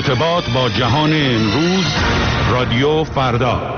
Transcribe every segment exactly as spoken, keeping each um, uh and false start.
ارتباط با جهان امروز، رادیو فردا.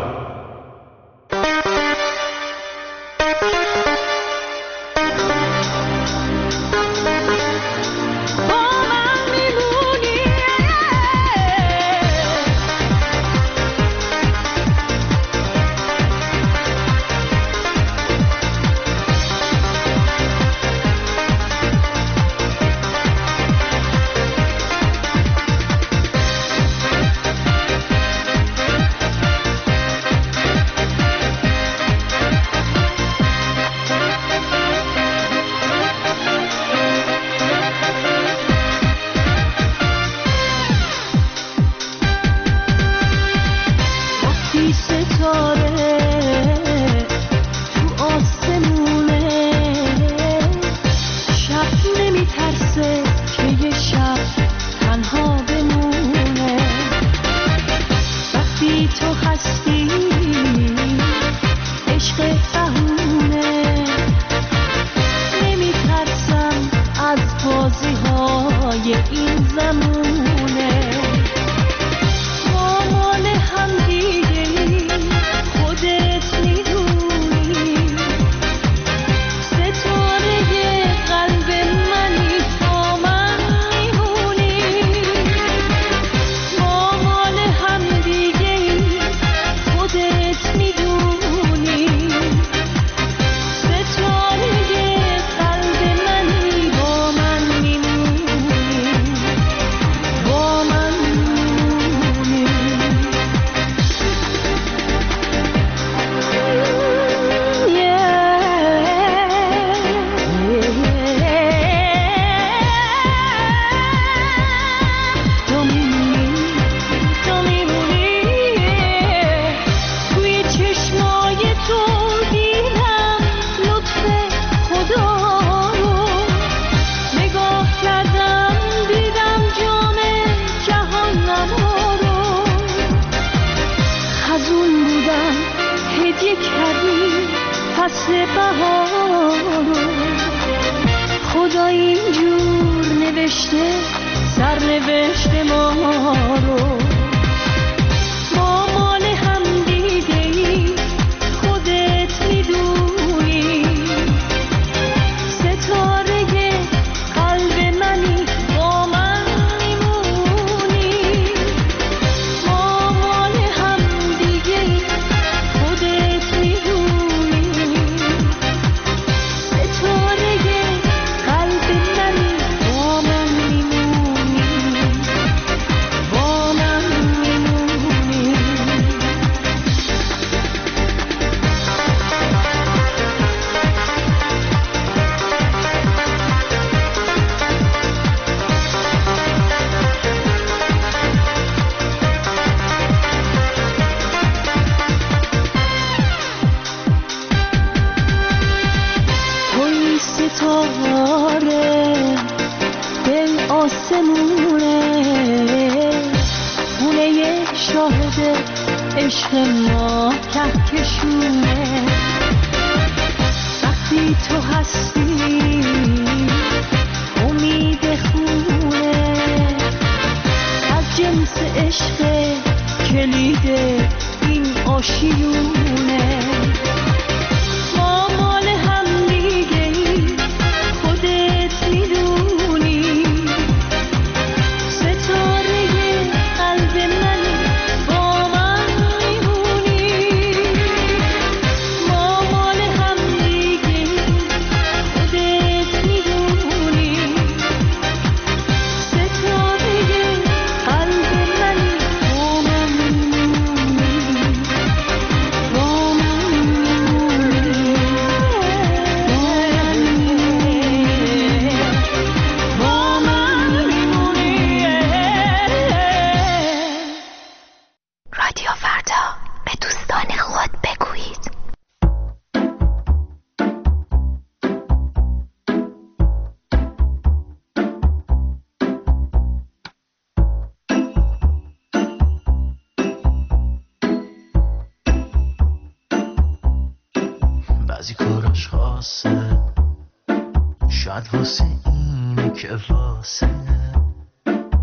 بعضی کاراش خاصه، شاید واسه اینه که واسه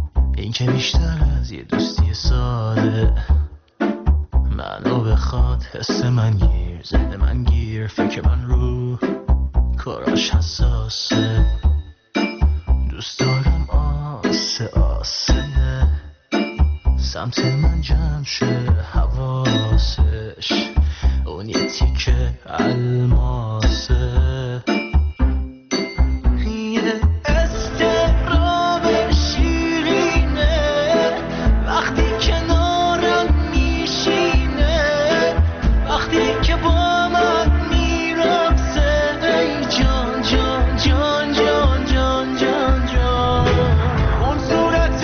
این که بیشتر از یه دوستی ساده منو بخواد، حس من گیر، ذهن من گیر، فکر من رو کاراش حساسه. دوست دارم آسه آسه سمت من جمع شه حواسش، اون یه تیکه الماسه. یه استراب شیرینه وقتی کنارم میشینه، وقتی که با من میرقصه. ای جان جان جان جان جان جان جان، اون صورت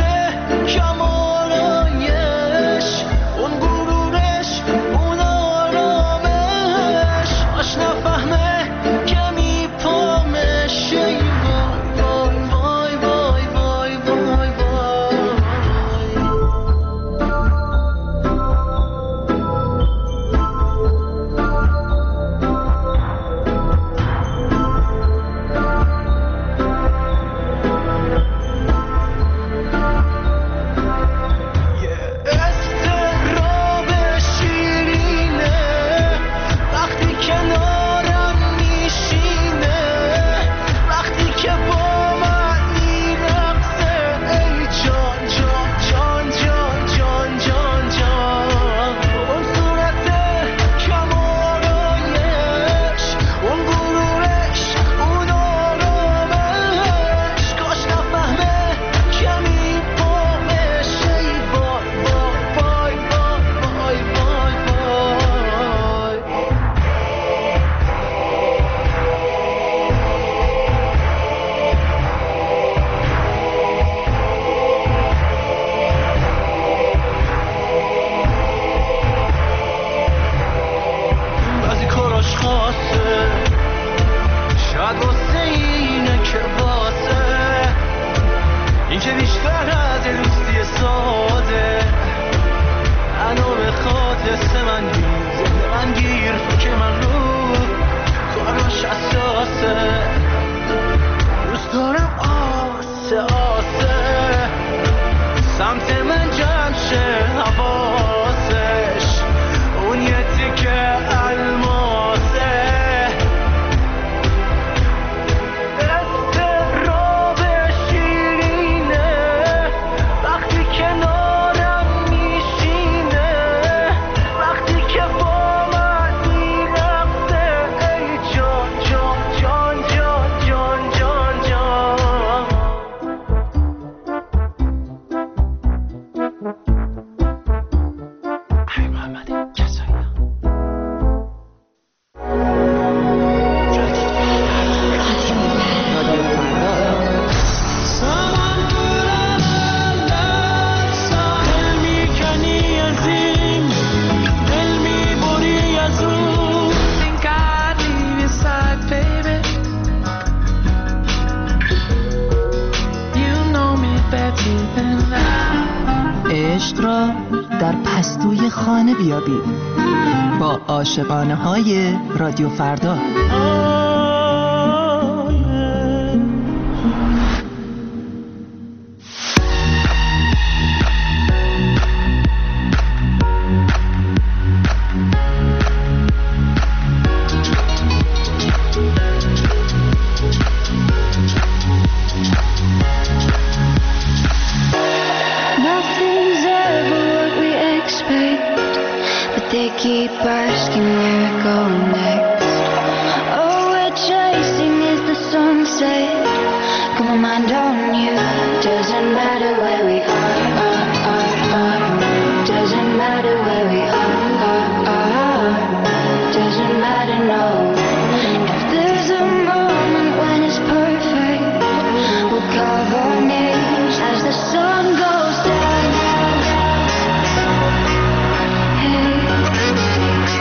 کمالایش، اون غرورش، اون آرامش، آش نفهمه که میپامش. ای وای وای وای وای وای وای یه استراب شیرینه وقتی کنارم میشینه، وقتی که با من میرقصه. ای جان جان جان جان جان جان جان، اون صورت کمالایش، اون غرورش، اون آرامش، کاش نفهمه که میپامش. ای وای وای وای وای وای وای وای. بعضی کاراش خاصه، شاید واسه اینه که واسه این که بیشتر از یه دوستی ساده منو بخواد، حس من گیر، ذهن من گیر، فکر من رو کاراش حساسه. دوست دارم آسه آسه سمت من جمع شه حواسش، اون یه تیکه الماسه. استراب شیرینه وقتی کنارم میشینه، وقتی که با من میرقصه. ای جان جان جان جان جان جان جان. ای محمد کسایی عشق را در پستوی خانه بیابید با عاشقانه های رادیو فردا. Nothing's ever what we expect, but they keep asking where we're going next. All we're chasing is the sunset. Got my mind on you. Doesn't matter where we are, are, are, are. Doesn't matter where we are, are, are. Doesn't matter, no. If there's a moment when it's perfect, we'll carve our names as the sun goes down. Hey,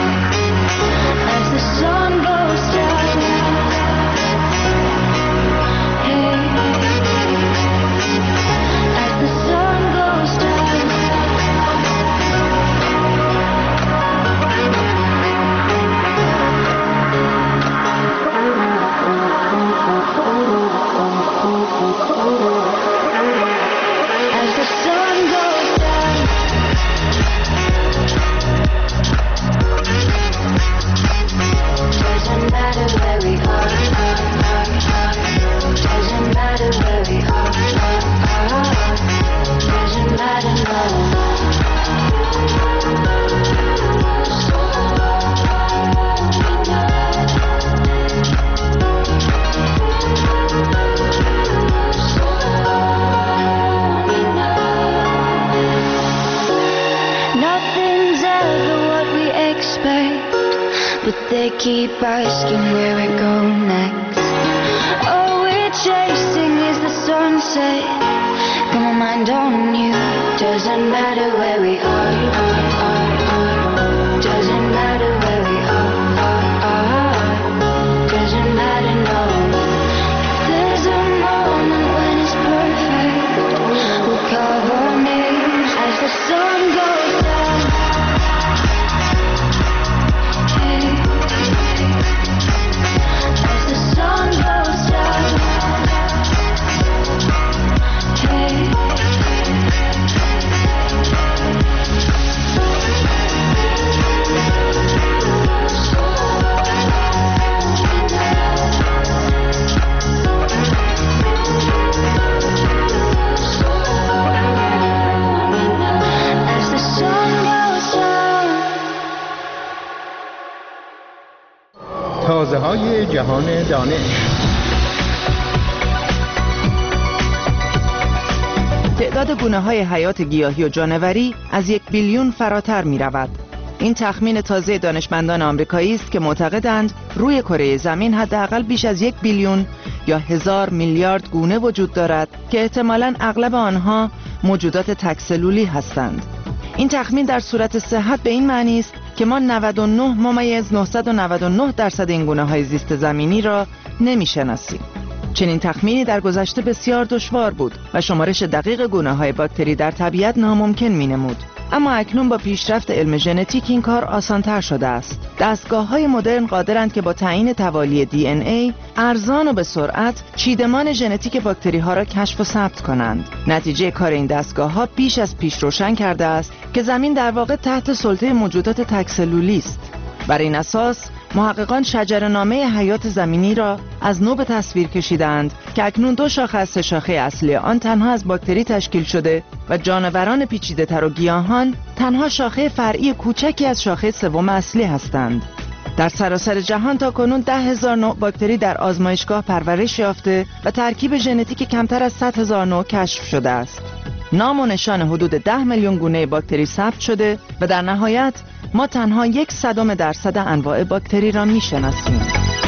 but they keep asking where we go next. All we're chasing is the sunset. Got my mind on you. Doesn't matter where we are, are, are, are. Doesn't matter where we are, are, are. Doesn't matter, no. There's a moment when it's perfect. We'll call our names as the sun goes down. Hey. As the sun goes down. Hey. تازه های جهان دانش. تعداد گونه‌های حیات گیاهی و جانوری از یک بیلیون فراتر می رود. این تخمین تازه دانشمندان آمریکایی است که معتقدند روی کره زمین حداقل بیش از یک بیلیون یا هزار میلیارد گونه وجود دارد که احتمالاً اغلب آنها موجودات تک‌سلولی هستند. این تخمین در صورت صحت به این معنی است که ما نود و نه ممیز نهصد و نود و نه درصد این گونه‌های زیست زمینی را نمی‌شناسیم. چنین تخمینی در گذشته بسیار دشوار بود و شمارش دقیق گونه‌های باکتری در طبیعت ناممکن می‌نمود. اما اکنون با پیشرفت علم ژنتیک این کار آسان‌تر شده است. دستگاه‌های مدرن قادرند که با تعیین توالی دی ان ای ارزان و به سرعت چیدمان ژنتیک باکتری‌ها را کشف و ثبت کنند. نتیجه کار این دستگاه‌ها بیش از پیش روشن کرده است که زمین در واقع تحت سلطه موجودات تک‌سلولی است. بر این اساس محققان شجره‌نامه حیات زمینی را از نو به تصویر کشیدند که اکنون دو شاخه از سه شاخه اصلی آن تنها از باکتری تشکیل شده و جانوران پیچیده‌تر و گیاهان تنها شاخه فرعی کوچکی از شاخه سوم اصلی هستند. در سراسر جهان تا کنون ده هزار نوع باکتری در آزمایشگاه پرورش یافته و ترکیب ژنتیک کمتر از صد هزار نوع کشف شده است. نام و نشان حدود ده میلیون گونه باکتری ثبت شده و در نهایت ما تنها یک صدم درصد انواع باکتری را می‌شناسیم.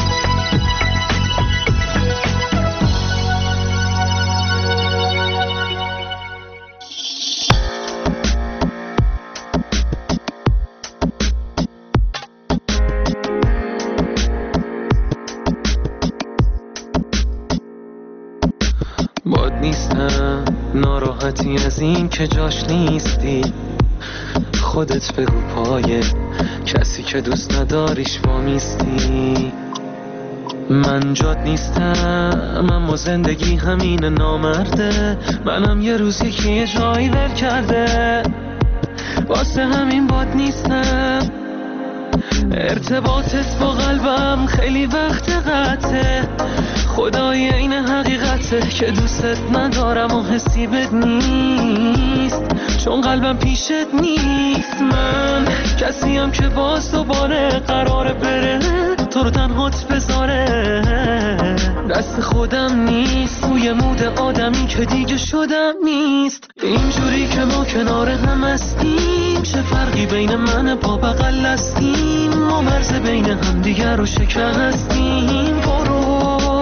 باد نیستم ناراحتی از این که جاش نیستی، خودت بگو پای کسی که دوست نداریش وامیستی. من جاد نیستم اما زندگی همین نامرده، منم یه روز یکی یه جایی ول کرده، واسه همین باد نیستم. ارتباطت با قلبم خیلی وقت قطعه، خدای این حقیقته که دوستت ندارم و حسی بد نیست، چون قلبم پیشت نیست. من کسیم که باز دوباره قراره بره تو رو تنهات بذاره، دست خودم نیست، روی مود آدمی که دیگه شدم نیست. اینجوری که ما کنار هم هستیم، چه فرقی بین من با بغل هستیم، ما مرز بین هم دیگر رو شکستیم. برو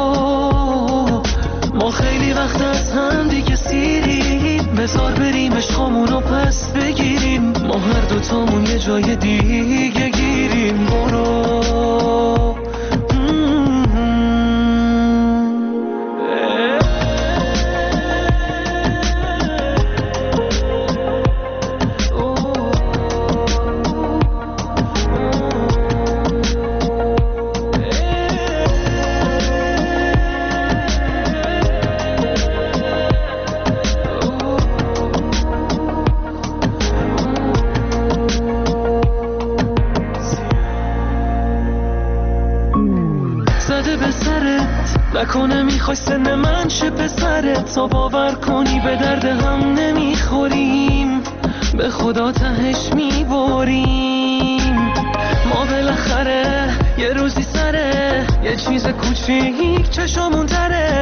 ما خیلی وقت از هم دیگه سیریم، بذار بریم عشقامون رو پس بگیریم، ما هر دوتامون یه جای دیگه گیریم. برو نکنه میخوای سن من شه پسرت، تا باور کنی به درد هم نمیخوریم، به خدا تهش میبریم. ما بالاخره یه روزی سره یه چیز کوچیک چشامون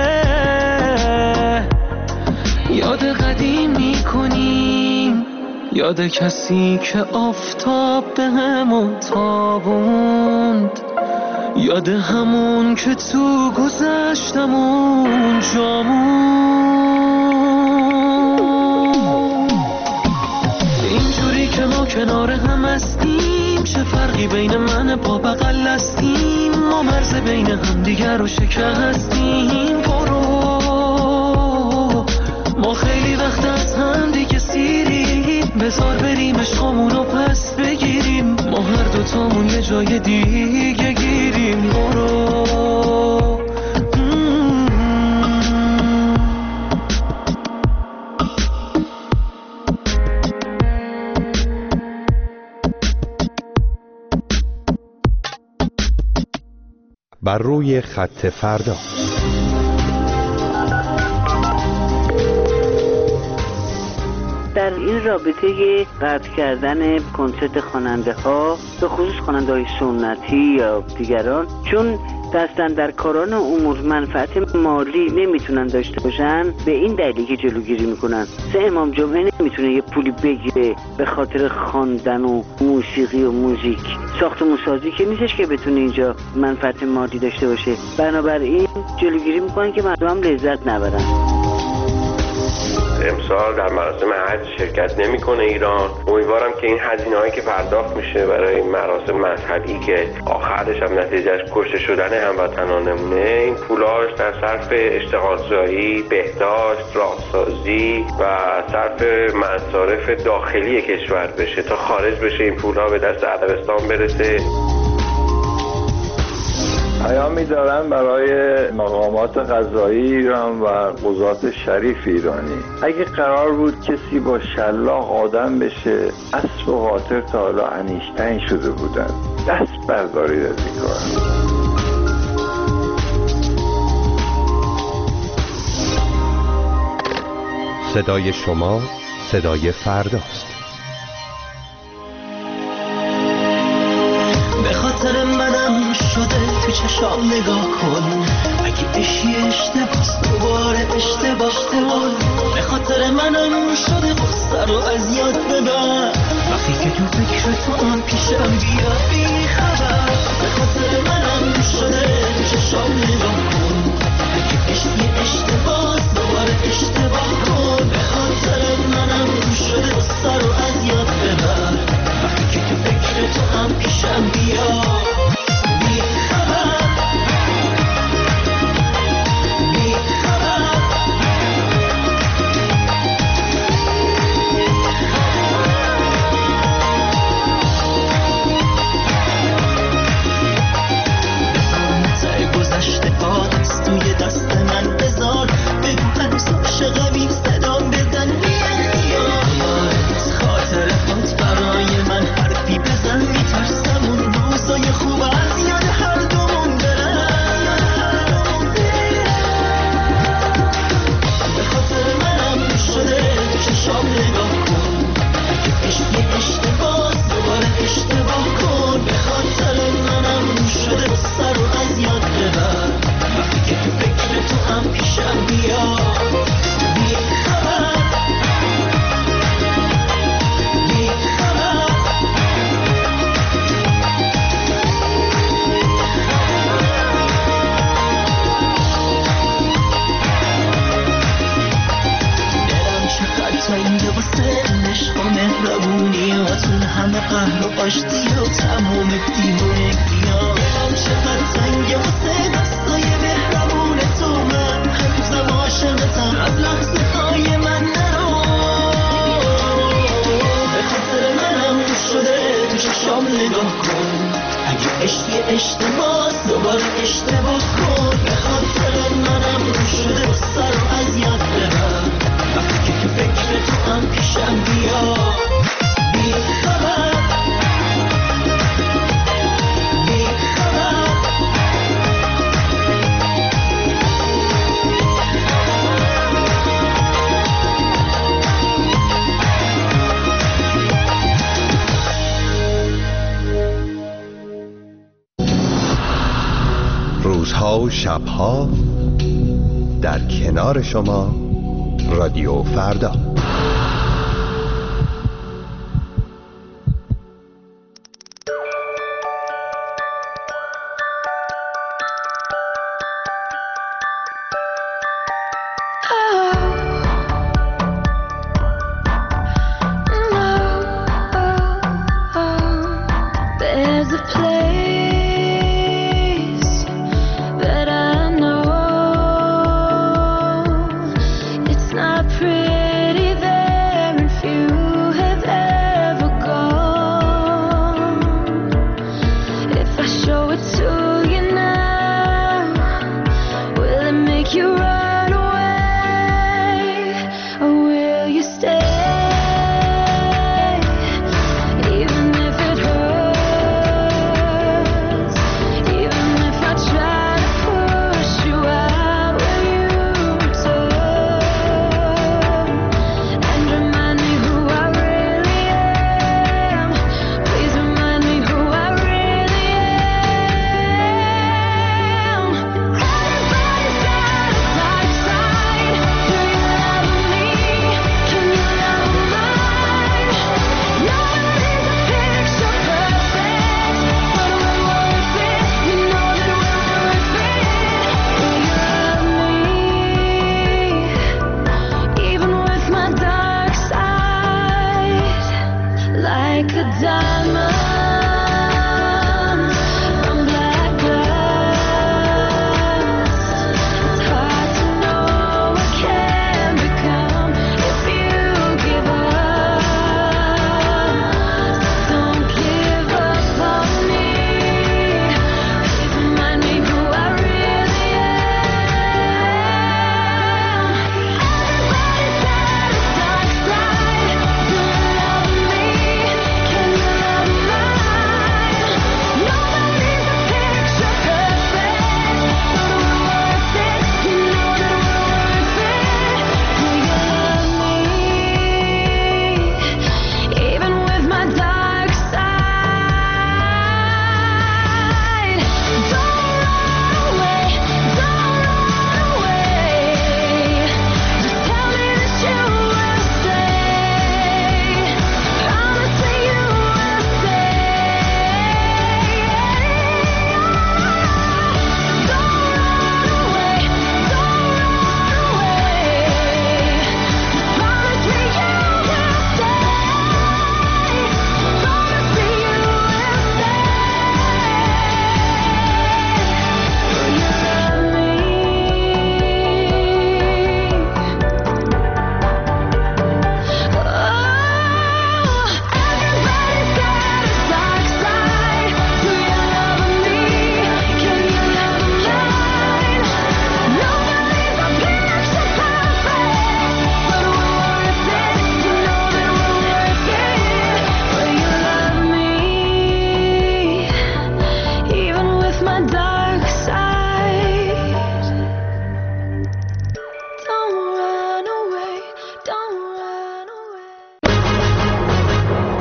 تره، یاد قدیم میکنیم، یاد کسی که آفتاب به همون تابوند، یاد همون که تو گذشتمون جامون. اینجوری که ما کنار هم هستیم، چه فرقی بین من با بغل هستیم؟ ما مرز بین هم دیگر رو شکستیم. برو ما خیلی وقت از هم دیگه سیریم، بذار بریم عشقامون رو پس بگیریم، ما هر دوتامون یه جای دیگه گیریم. برو بر روی خط فردا. در این رابطه قطع کردن کنسرت خواننده ها، به خصوص خواننده های سنتی یا دیگران، چون دستن در کاران امور منفعت مالی نمیتونن داشته باشن، به این دلیلی که جلوگیری میکنن. سه امام جمعه نمیتونه یه پولی بگیره به خاطر خواندن و موسیقی و موزیک. ساختمون سازی که نیستش که بتونه اینجا منفعت مالی داشته باشه، بنابراین جلوگیری میکنن که مردم هم لذت نبرن. امسال در مراسم حج شرکت نمیکنه ایران. امیدوارم که این هزینه‌هایی که پرداخت میشه برای این مراسم مذهبی که آخرش هم نتیجهش کشته شدن هموطنانمونه، این پولاش در صرف اشتغالزایی، بهداشت، راهسازی و صرف مصارف داخلی کشور بشه تا خارج بشه این پولها به دست عربستان برسه. پیامی دارن برای مقامات قضایی ایران و قضات شریف ایرانی. اگه قرار بود کسی با شلاق آدم بشه، اسب و قاطر تا حالا انیشتین شده بودن. دست بردارید از این کار. صدای شما صدای فرداست. به خاطر منم شده تو چشام نگاه کن، اگه اشی اشتباس دوباره اشتباه کن. به خاطر منم شده غصه رو از یاد ببر، وقتی که تو فکر تو آن پیشم بیا بی خبر. به خاطر منم شده تو چشام نگاه کن، اگه اشی اشتباس دوباره اشتباه کن. به خاطر منم شده غصه رو از یاد ببر، وقتی که تو فکر تو هم پیشم بیا بی خبر بی خبر. بذار متع گذشته ها دست توی دست من بذار، بگو هنوز عاشقمی صدام بزن بیا یادت خاطر خود برای من حرفی بزن، میترسم اون روزای خوب از یاد هر دومون برن. به خاطر منم شده چشام نگاه کن، اگه اشتی اشتباس دوباره اشتباه کن. به خاطر منم شده غصه رو از یاد ببر، وقتی که تو فکر تو هم پیشم بیا بی خبر بی خبر. دلم چقدر تنگه واسه عشق و مهربونیاتون، همه قهر و آشتی و تمام دیوونگی‌ها. دلم چقدر تنگه واسه دستای مهربون تو، من هنوزم عاشقتم از لحظه های من نرو. به خاطر منم شده تو چشام نگاه کن، اگه اشتی اشتباس دوباره اشتباه کن. به خاطر منم شده غصه رو از یاد ببر، وقتی که تو فکر تو هم پیشم بیا بی خبر بی خبر. روزها و شبها در کنار شما رادیو فردا.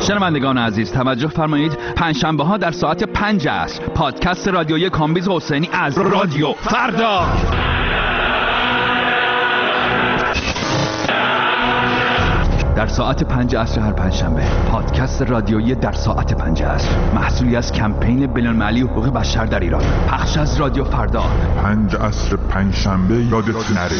شنوندگان عزیز توجه فرمایید، پنجشنبه ها در ساعت پنج عصر پادکست رادیویی کامبیز حسینی از رادیو فردا. در ساعت پنج عصر هر پنجشنبه پادکست رادیویی در ساعت پنج عصر، محصولی از کمپین بین‌المللی حقوق بشر در ایران، پخش از رادیو فردا. پنج عصر پنجشنبه یادت نره.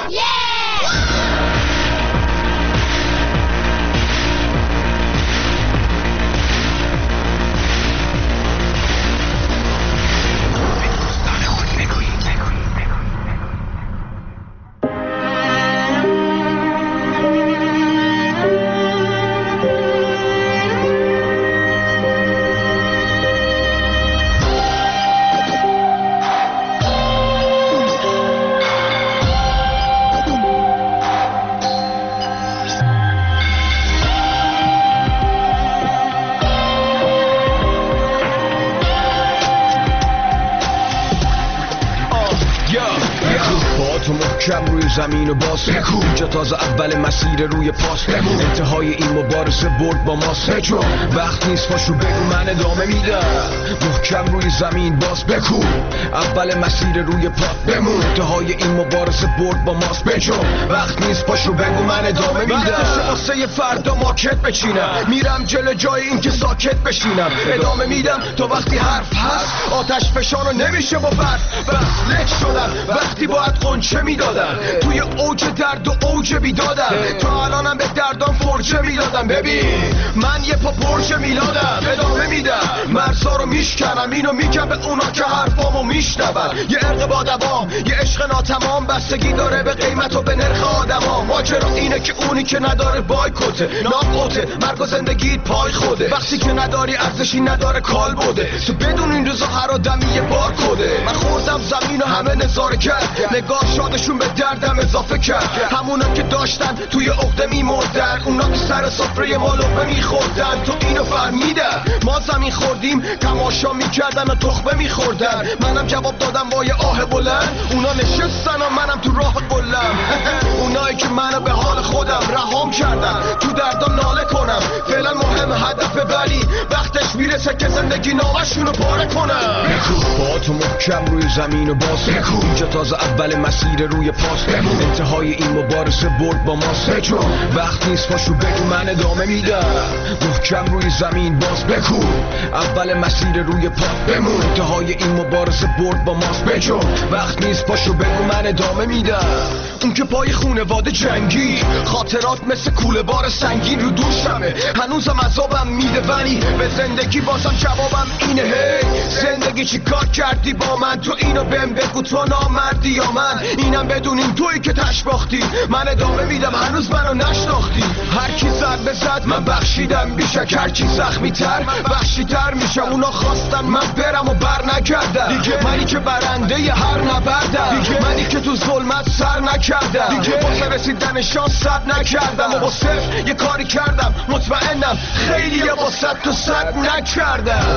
کم روی زمین و باز بکو اینجا تازه اول مسیر روی پاس بمون انتهای این مبارزه برد با ماست بجو وقت نیست پاشو بگو من ادامه میدم محکم روی زمین باز بکو اول مسیر روی پاس بمون انتهای این مبارزه برد با ماست بجو وقت نیست پاشو بگو من ادامه میدم وقتشه واسه فردا ماکت بچینم میرم جلو جای این که ساکت بشینم ادامه میدم تا وقتی حرف هست آتش فشانو نمیشه با برف بس لک شدم وقتی باید قنچه میدادم توی اوج درد و اوج بیدادم تا الانم به دردام فرجه میدادم ببین من یه پا پرچه میلادم ادامه میدم مرزا رو میشکنم اینو میگم به اونا که حرفامو میشنون یه عرق با دوام یه عشق ناتمام بستگی داره به قیمت و به نرخ آدما ماجرا اینه که اونی که نداره بایکوته ناقوته مرگ و زندگیت پای خوده وقتی که نداری ارزشی نداره کال بوده تو بدون این روزا هر آدمی یه بار کده من خوردم زمین و همه نظاره کرد نگاه شادشون به دردم اضافه کرد همونا که داشتن توی عقده میمردن اونا که سر سفره ما لقمه میخوردن تو اینو فهمیدن ما زمین خوردیم تماشا میکردن و تخمه میخوردن منم جواب دادم با یه آه بلند اونا نشستن و منم تو راه قلم اونایی که منو به حال خودم رهام کردن تو دردم ناله کنم فعلا مهم هدفه ولی وقتش میرسه که زندگی نامشونو پاره کنم بکو با تو محکم روی زمین و باز بکو اینجا تازه اول مسیر روی پاس بمون انتهای این مبارزه برد با ماست بجو وقت نیست پاشو بگو من ادامه میدم محکم روی زمین باز بکو اول مسیر روی پاس بمون انتهای این مبارزه برد با ماست بجو وقت نیست پاشو بگو من ادامه میدم اون که پای خونواده جنگی خاطرات مثل کوله بار سنگین رو دوشمه هنوزم عذابم میده ولی به زندگی بازم جوابم اینه هی زندگی چی کار کردی با من تو اینو بهم بگو تو نامردی یا من اینم بدونین تویی که تش باختی من ادامه میدم هنوز منو نشناختی هر کی ضربه زد من بخشیدم بیشک هر کی زخمی تر وحشی تر میشم اونا خواستن من برم و بر نکردم منی که برنده ی هر نبردم منی که تو ظلمت سر نکردم واسه رسیدن شانس صد نکردم و با صفر یه کاری کردم مطمئنم خیلی یه با صد تو صد نکردم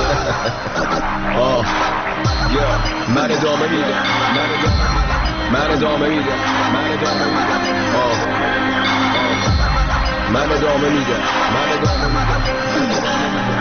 آه من ادامه میدم من ادامه میدم من ادامه میدم آه من ادامه میدم من ادامه میدم